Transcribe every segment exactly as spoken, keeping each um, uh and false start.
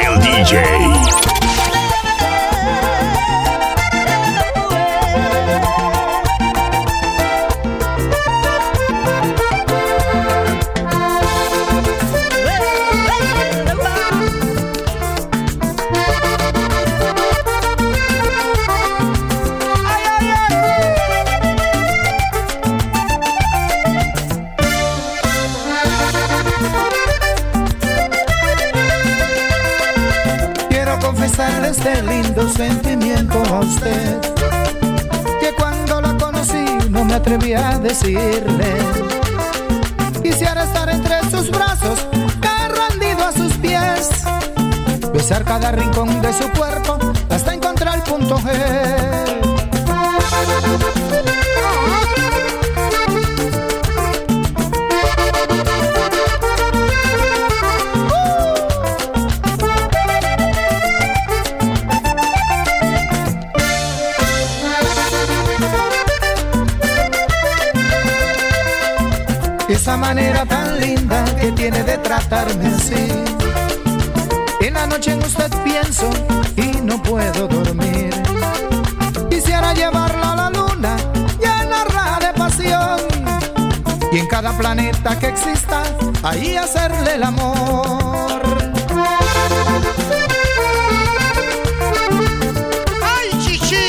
Miguel D J. Confesarle este lindo sentimiento a usted, que cuando la conocí no me atreví a decirle. Quisiera estar entre sus brazos, caer rendido a sus pies, besar cada rincón de su cuerpo hasta encontrar el punto G. Esa manera tan linda que tiene de tratarme así. En la noche en usted pienso y no puedo dormir. Quisiera llevarla a la luna, llenarla de pasión, y en cada planeta que exista, ahí hacerle el amor. ¡Ay, chichi!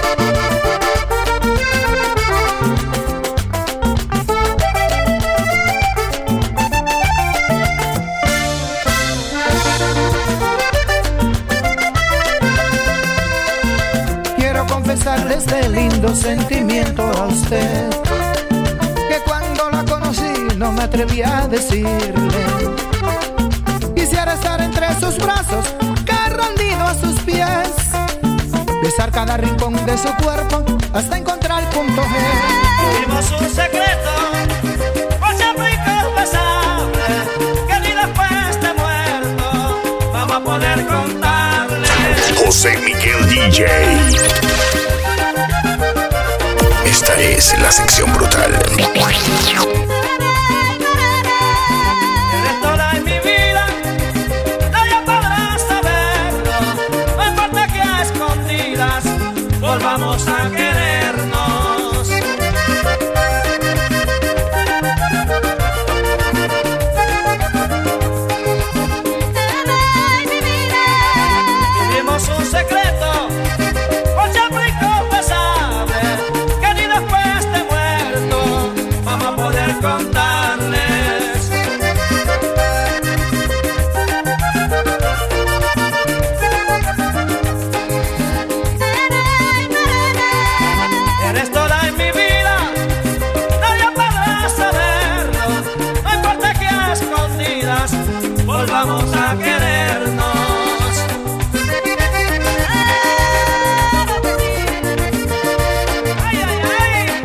Confesarle este lindo sentimiento a usted, que cuando la conocí no me atreví a decirle. Quisiera estar entre sus brazos, caer rendido a sus pies, besar cada rincón de su cuerpo hasta encontrar el punto G. Vimos un secreto, por siempre inconfesable, que ni después de muerto vamos a poder contarle. José Miguel D J. Esta es la sección brutal. Eres toda en mi vida, nadie podrá saberlo. No importa que a escondidas volvamos a querernos. Vivimos un secreto, por siempre inconfesable, que ni después de muerto vamos a poder contarles. Eres toda en mi vida, nadie podrá saberlo. No importa que a escondidas volvamos a querernos. Ay, ay, ay.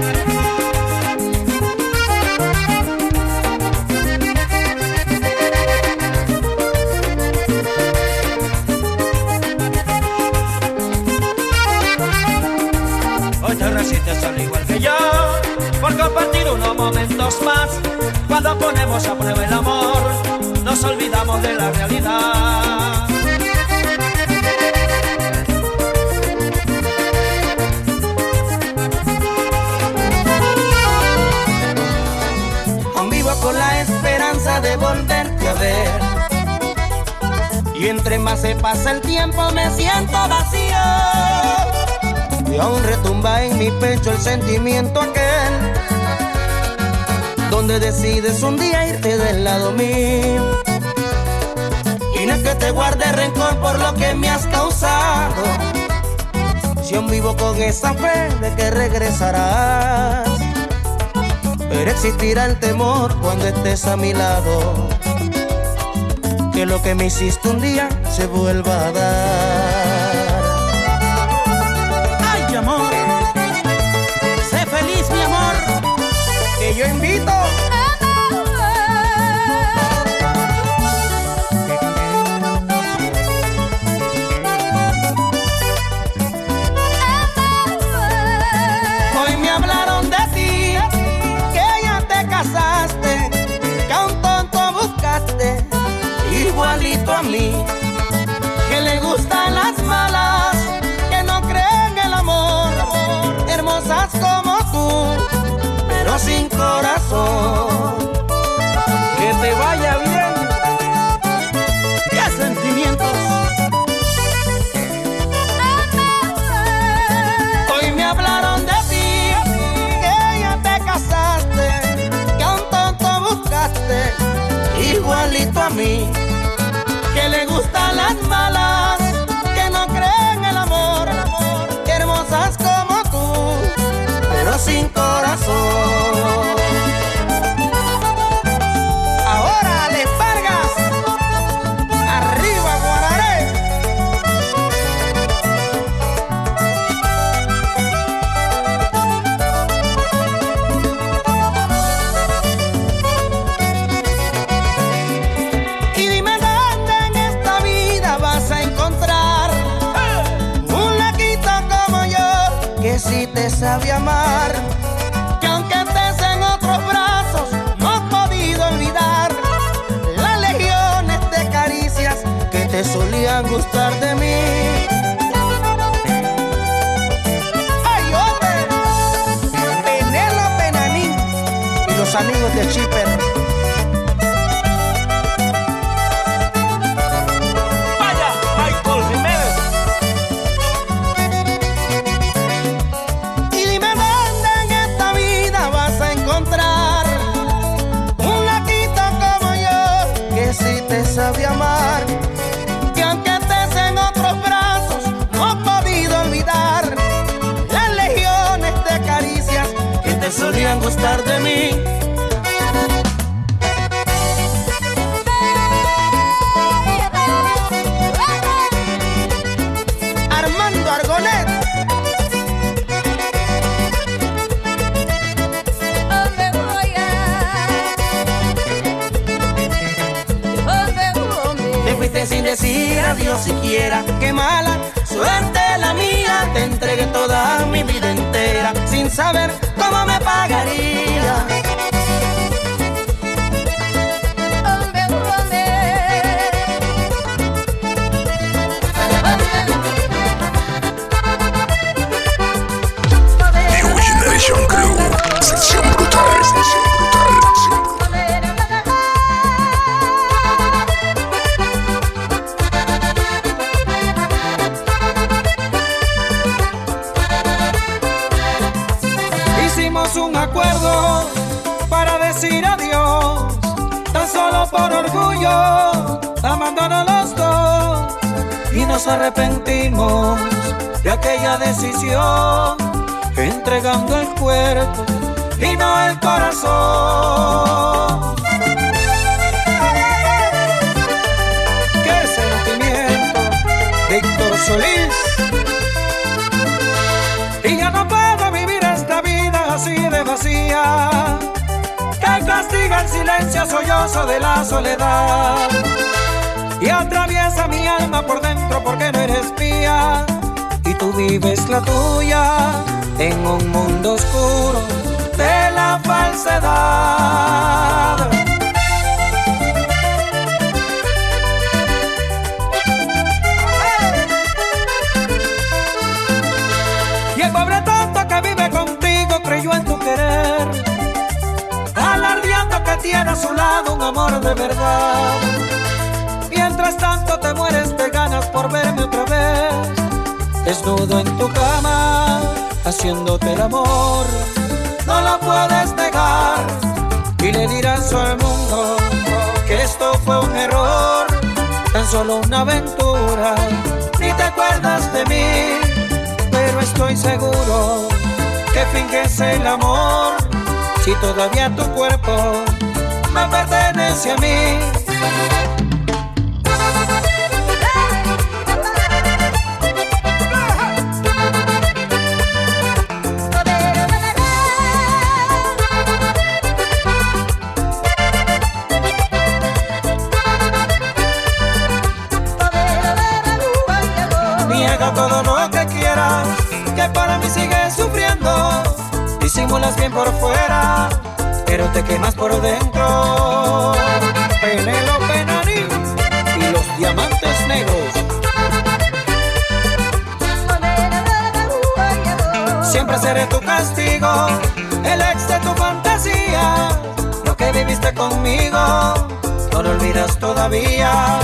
Hoy te resistes al igual que yo, por compartir unos momentos más. Cuando ponemos a prueba el amor, nos olvidamos de la realidad. Convivo con la esperanza de volverte a ver, y entre más se pasa el tiempo me siento vacío, y aún retumba en mi pecho el sentimiento aquel, donde decides un día irte del lado mío. Y no es que te guarde rencor por lo que me has causado, si aún vivo con esa fe de que regresarás, pero existirá el temor cuando estés a mi lado, que lo que me hiciste un día se vuelva a dar. Ay, amor, sé feliz, mi amor, Que yo invito hoy me hablaron de ti, que ya te casaste, que a un tonto buscaste igualito a mí. corazón. Que te vaya bien. ¡Qué sentimientos! Hoy me hablaron de ti, que ya te casaste, que a un tonto buscaste, igualito a mí, que le gustan las malas, que no creen el amor, que hermosas como tú, pero sin corazón. Ahora les Vargas, arriba Guararé. Y dime dónde en esta vida vas a encontrar un laquito como yo, que si te sabe amar, que aunque estés en otros brazos no has podido olvidar las legiones de caricias que te solían gustar de mí. ¡Ay, hombre! Penélope Nanín y los amigos de Chipper. Vaya, Michael Jiménez. Y dime dónde en esta vida vas a encontrar un laquito como yo, que si te sabe amar, que aunque estés en otros brazos no has podido olvidar las legiones de caricias que te solían gustar de mí. Armando Argonet. ¿Dónde voy a? ¿Dónde voy? Te fuiste sin decir adiós siquiera. Qué mala suerte la mía. Te entregué toda mi vida entera sin saber cómo me pagaría. ¿Dónde voy? New Generation Crew. Sección brutal, sección brutal, sección brutal. Hicimos un acuerdo para decir adiós, tan solo por orgullo, amándonos los dos, y nos arrepentimos de aquella decisión, entregando el cuerpo y no el corazón. ¡Qué sentimiento, Víctor Solís! Y ya no puedo vivir esta vida así de vacía, que castiga el silencio sollozo de la soledad y atraviesa mi alma por dentro porque no eres mía y tú vives la tuya en un mundo oscuro de la falsedad. Y el pobre tonto que vive contigo creyó en tu querer, alardeando que tiene a su lado un amor de verdad. Mientras tanto te mueres de ganas por verme otra vez, desnudo en tu cama, haciéndote el amor. No lo puedes negar y le dirás al mundo que esto fue un error, tan solo una aventura. Ni te acuerdas de mí, pero estoy seguro que finges el amor, si todavía tu cuerpo me pertenece a mí. Niega todo lo que quieras, que para mí sigues sufriendo. Disimulas bien por fuera, pero te quemas por dentro. Penélope Nanín y los diamantes negros. siempre seré tu castigo, el ex de tu fantasía. Lo que viviste conmigo, no lo olvidas todavía.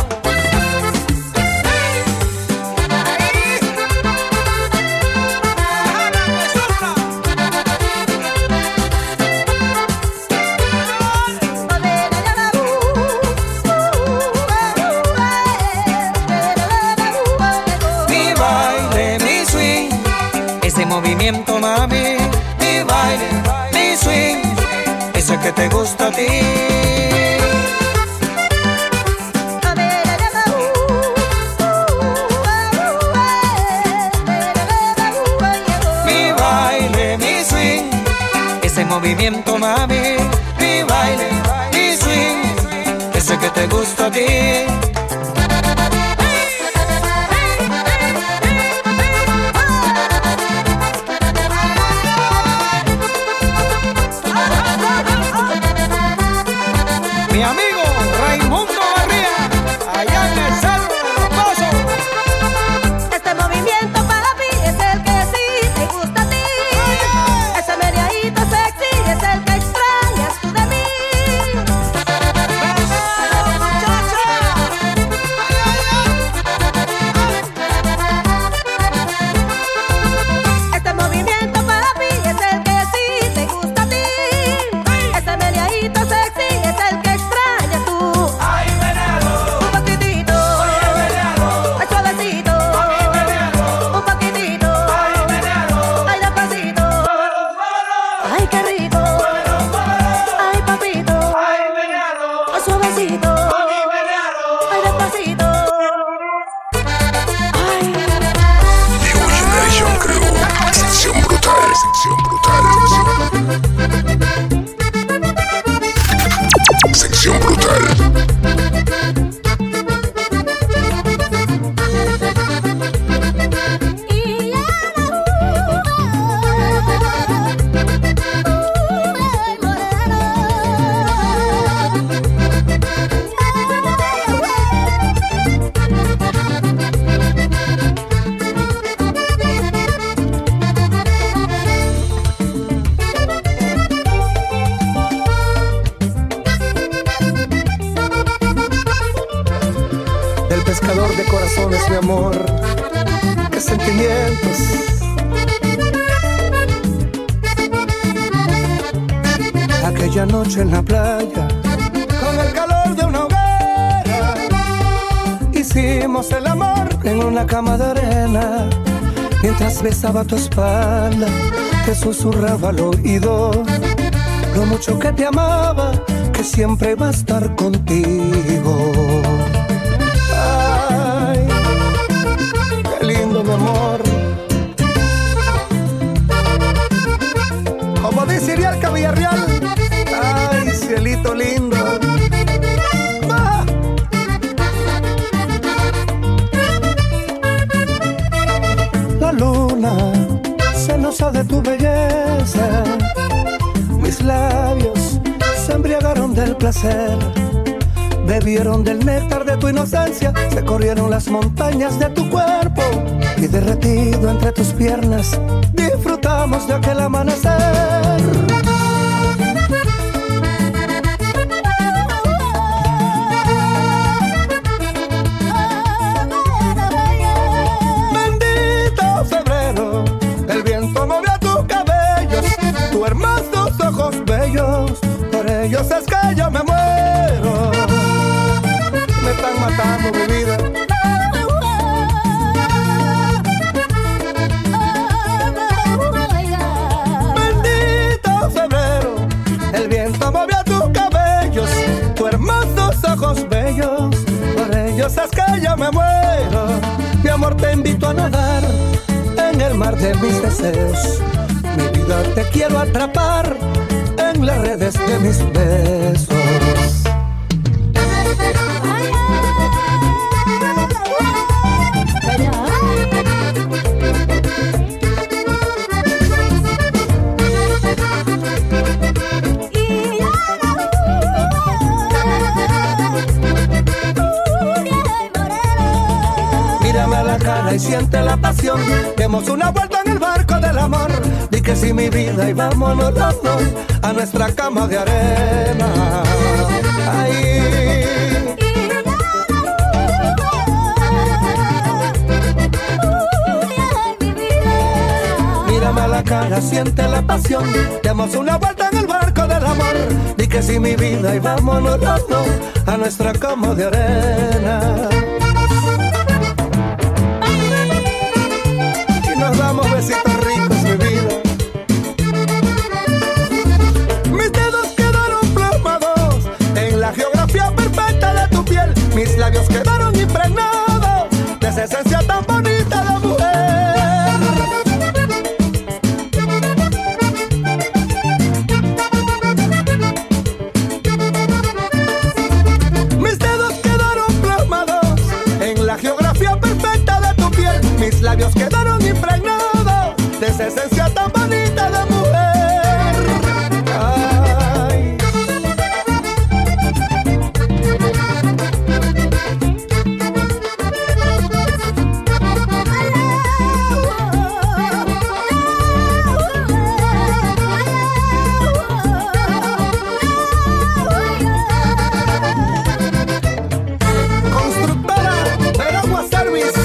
Movimiento, mami, mi baile, mi swing, ese que te gusta a ti. Mi baile, mi swing, ese movimiento, mami, mi baile, mi swing, ese que te gusta a ti. Mi amigo Raimundo Barría, allá en el Cerro de los Pasos. Este movimiento para mí es el que sí te gusta a ti. Ese meneadito sexy es el que extrañas tú de mí. ¡Venga, muchacha! Este movimiento para mí es el que sí te gusta a ti. Ese meneadito sexy es el que extrañas tú. Ay, venado, Un poquitito, oye, venado, ay suavecito, mami, venado, un poquitito, ay, venado, ay despacito, vámonos, ay qué rico, vámonos, vámonos, ay papito, ay, venado, ay suavecito, mami, venado. ay despacito, ay. New Generation Crew. Sección brutal. Sección brutal. Sección brutal. El pescador de corazones, mi amor, qué sentimientos. Aquella noche en la playa, con el calor de una hoguera, hicimos el amor en una cama de arena. Mientras besaba tu espalda, te susurraba al oído lo mucho que te amaba, que siempre va a estar contigo. Ay, qué lindo, mi amor. Como dice Iriarca Villarreal, ay, cielito lindo. Ah. La luna celosa de tu belleza, mis labios se embriagaron del placer. Bebieron del néctar de tu inocencia, se corrieron las montañas de tu cuerpo y derretido entre tus piernas disfrutamos de aquel amanecer. Bendito febrero, el viento movió tus cabellos, tus hermosos ojos bellos, por ellos es que yo me muero. Me están matando, mi vida. Bendito febrero, el viento movió tus cabellos, tus hermosos ojos bellos, por ellos es que yo me muero. Mi amor, te invito a nadar en el mar de mis deseos. Mi vida, te quiero atrapar en las redes de mis besos. Mírame a la cara y siente la pasión. Demos una vuelta en el barco del amor. Di que sí, mi vida, y vámonos los dos a nuestra cama de arena. Ay. Mírame a la cara, siente la pasión. Demos una vuelta en el barco del amor. Di que sí, mi vida, y vámonos los dos a nuestra cama de arena. Y nos damos besitos ricos, mi vida. Mis dedos quedaron plasmados en la geografía perfecta de tu piel. Mis labios quedaron impregnados de esa esencia tan bonita de mujer. Mis labios quedaron impregnados de esa esencia tan bonita de mujer. Ay. Constructora Veragua Service.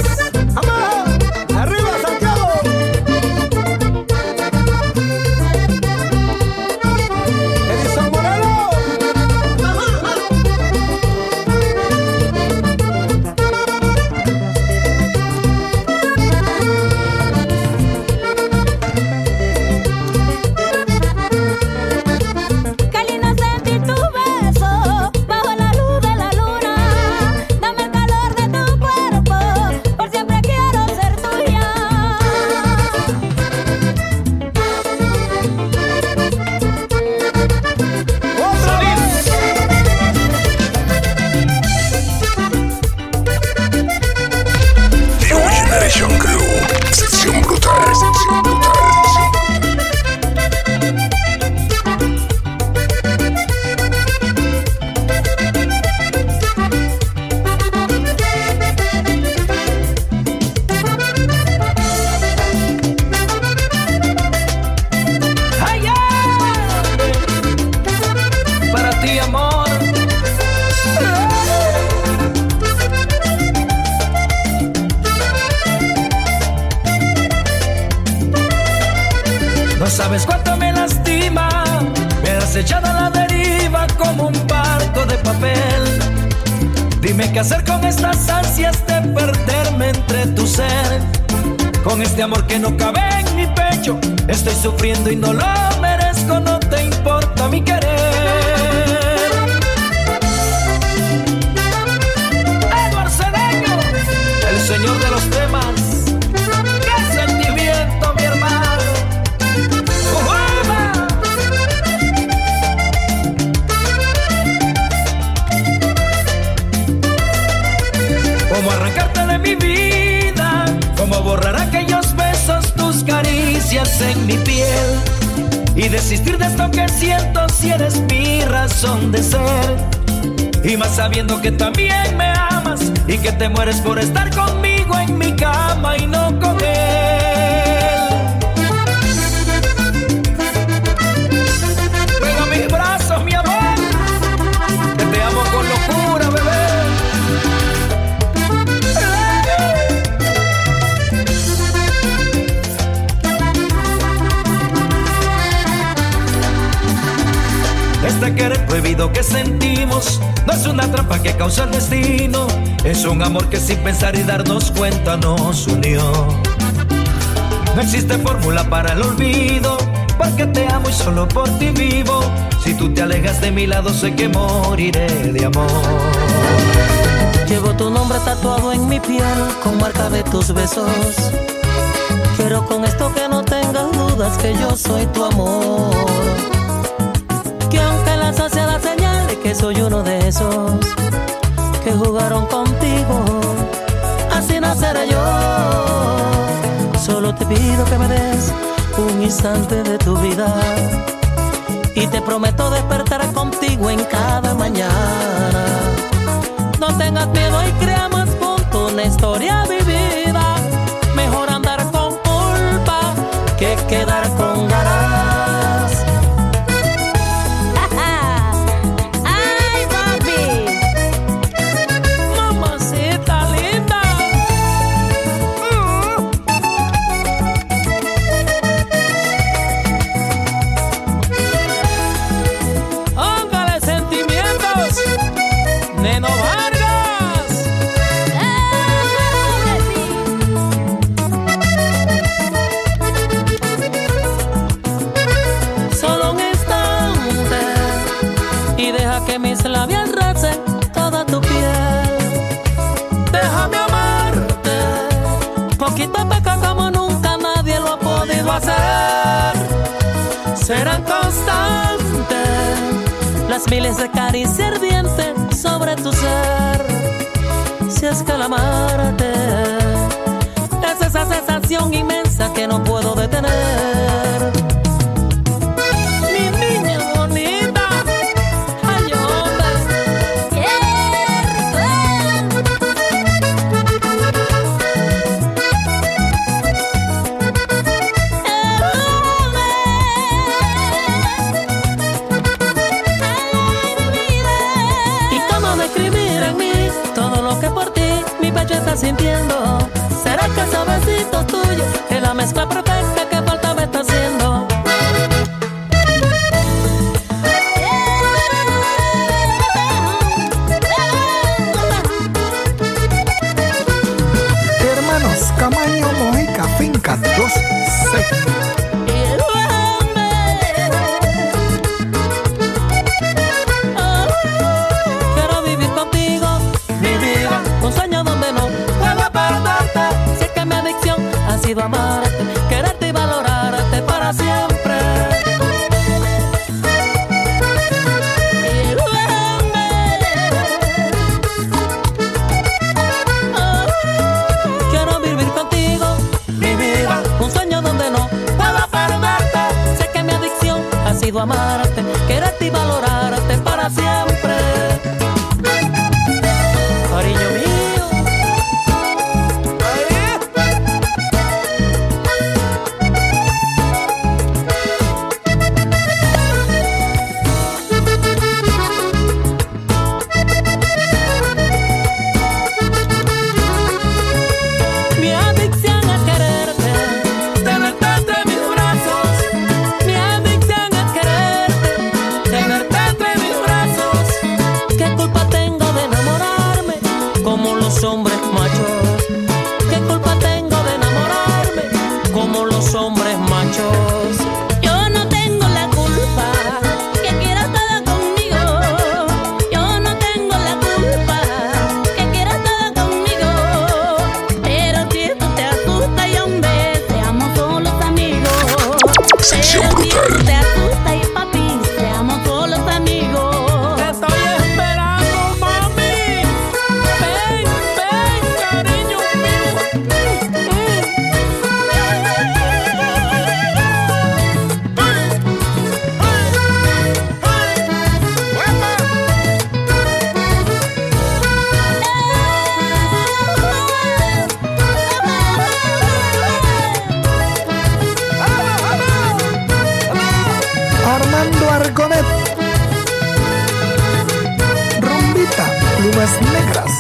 No sabes cuánto me lastima, me has echado a la deriva como un barco de papel. Dime qué hacer con estas ansias de perderme entre tu ser. Con este amor que no cabe en mi pecho, estoy sufriendo y no lo merezco, no te importa mi querer. Eduardo Cedeño, el señor de los temas. ¡Qué sentimiento, mi hermano! Cómo arrancarte de mi vida, cómo borrar aquellos besos, tus caricias en mi piel, y desistir de esto que siento si eres mi razón de ser. Y más sabiendo que también me amas y que te mueres por estar conmigo en mi cama y no con él. Ven a mis brazos, mi amor, que te amo con locura, bebé. Este querer prohibido que sentimos no es una trampa que causa el destino, es un amor que sin pensar y darnos cuenta nos unió. No existe fórmula para el olvido, porque te amo y solo por ti vivo. Si tú te alejas de mi lado sé que moriré de amor. Llevo tu nombre tatuado en mi piel con marca de tus besos. Quiero con esto que no tengas dudas que yo soy tu amor. Que aunque la sociedad señale que soy uno de esos que jugaron contigo, así no seré yo. Solo te pido que me des un instante de tu vida y te prometo despertar contigo en cada mañana. No tengas miedo y creamos juntos una historia a vivir. quedar con ganas. ¡Ay, papi! Mamacita linda. Póngale sentimientos, Neno Vargas. Solo un instante y deja que mis labios recen toda tu piel. Déjame amarte poquito a poco como nunca nadie lo ha podido hacer. Serán constantes las miles de caricias ardientes sobre tu ser. Si es que al amarte es esa sensación inmensa que no puedo detener. Mi niña bonita, ay, hombre. ¡Qué ¿Y cómo describir en mí todo lo que por ti mi pecho está sintiendo? ¿Será que ese besito tuyo es la mezcla perfecta que falta me está haciendo? Hermanos Camaño, Mojica, Finca dos C. Quiero vivir contigo, mi vida, un sueño donde no puedo perderte. Si es que mi adicción ha sido amarte, quererte y valorarte para siempre. Quiero vivir contigo, mi vida, un sueño donde no puedo perderte. Sé que mi adicción ha sido amarte, quererte y valorarte para siempre. Cariño mío. Mi adicción es quererte, tenerte entre mis brazos. Mi adicción es quererte, tenerte entre mis brazos. ¿Qué culpa tengo de enamorarme como los hombres machos? ¿Qué culpa tengo de enamorarme como los hombres machos? Yo no tengo la culpa que quieras estar conmigo. Yo no tengo la culpa que quieras estar conmigo. Pero si tú te asustas y hombre, seamos solos amigos. Sección Pero si tú brutal. te asustas y papi, seamos solos amigos. Te estoy esperando, mami. Ven, ven, cariño mío. Armando Argonet. Rumbita, plumas negras.